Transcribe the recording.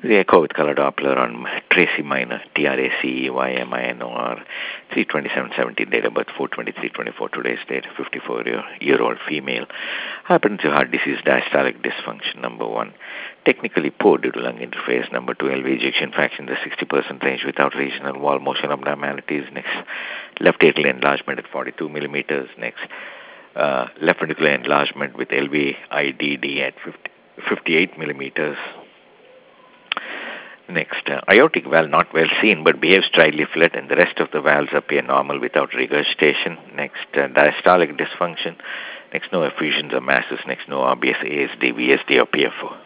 The echo with color Doppler on Tracy Minor, TRACEYMINOR, 32717 date of birth, 4/23/24, today's date, 54-year-old female. Happened to heart disease, diastolic dysfunction, number 1. Technically poor due to lung interface, number 2. LV ejection fraction in the 60% range without regional wall motion abnormalities. Next, left atrial enlargement at 42 millimeters. Next, left ventricular enlargement with LV IDD at 58 millimeters. Next, aortic valve not well seen but behaves trileflate, and the rest of the valves appear normal without regurgitation. Next, diastolic dysfunction. Next, no effusions or masses. Next, no obvious ASD, VSD or PFO.